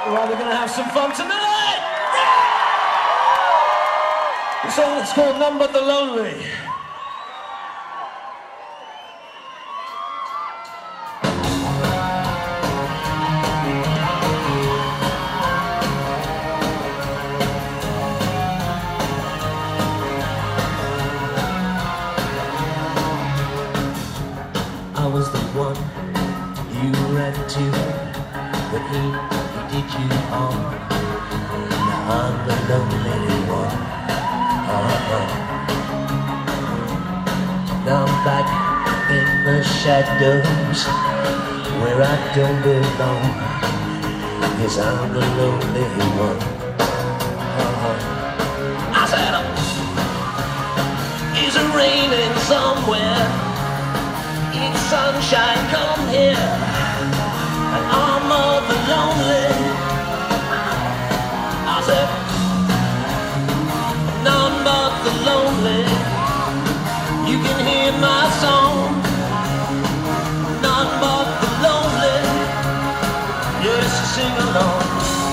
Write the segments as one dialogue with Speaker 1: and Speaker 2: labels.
Speaker 1: Right, we're gonna have some fun tonight! The song is called None But the Lonely. I was the one you ran to when he did you harm. Now I'm the lonely one. Now I'm back in the shadows where I don't belong. Yes, I'm the lonely one. I said, is it raining somewhere? It's sunshine, come here. And I'm all the lonely. I said, none but the lonely. You can hear my song. None but the lonely. Yes, sing along.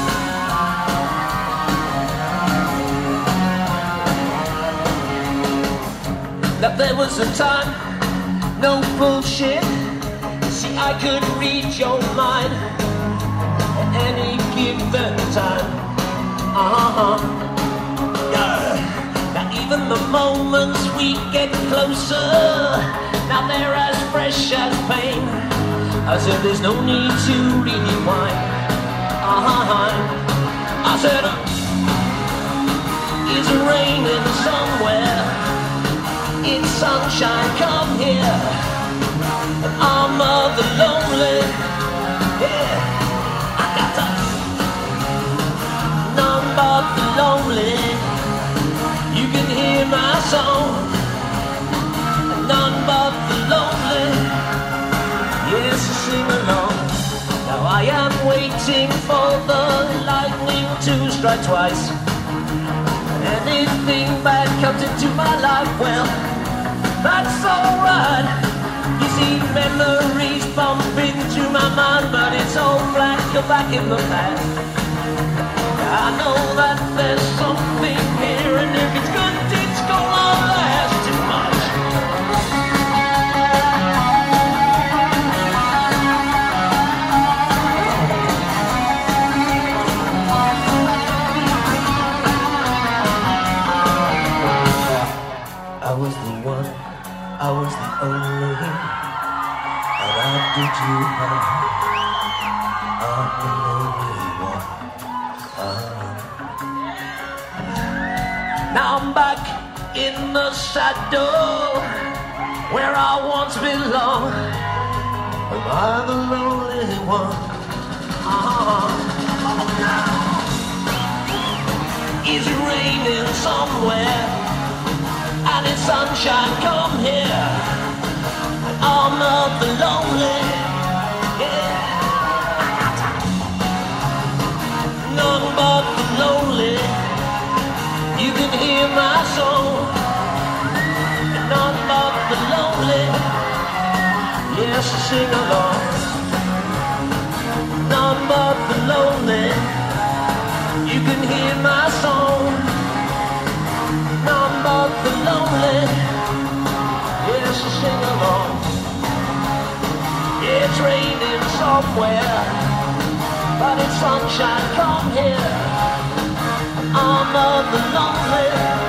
Speaker 1: Now there was a time, no bullshit. See, I could read your mind at any given time. Yeah. Now even the moments we get closer, now they're as fresh as pain. I said there's no need to rewind. I said it's raining somewhere. It's sunshine, come here. And I'm of the lonely. Yeah, I got to none but the lonely. You can hear my song. None but the lonely. Yes, sing along. Now I am waiting for the lightning to strike twice. Anything bad comes into my life, well, that's alright. You see, memories bump into my mind, but it's all black back in the past. I know that there's something here, and if it's good, it's gonna last too much. I was the one, I was the only, and I did you harm. I'm the lonely one. Now I'm back in the shadow where I once belonged. Am I the lonely one? It's raining somewhere. And it's sunshine, come here. I'm of the lonely. Yeah. None but the lonely. You can hear my song. None but the lonely. Yes, sing along. None but the lonely. You can hear my song. None but the lonely. Yes, sing along. It's raining somewhere, but it's sunshine, come here. I'm of the lonely.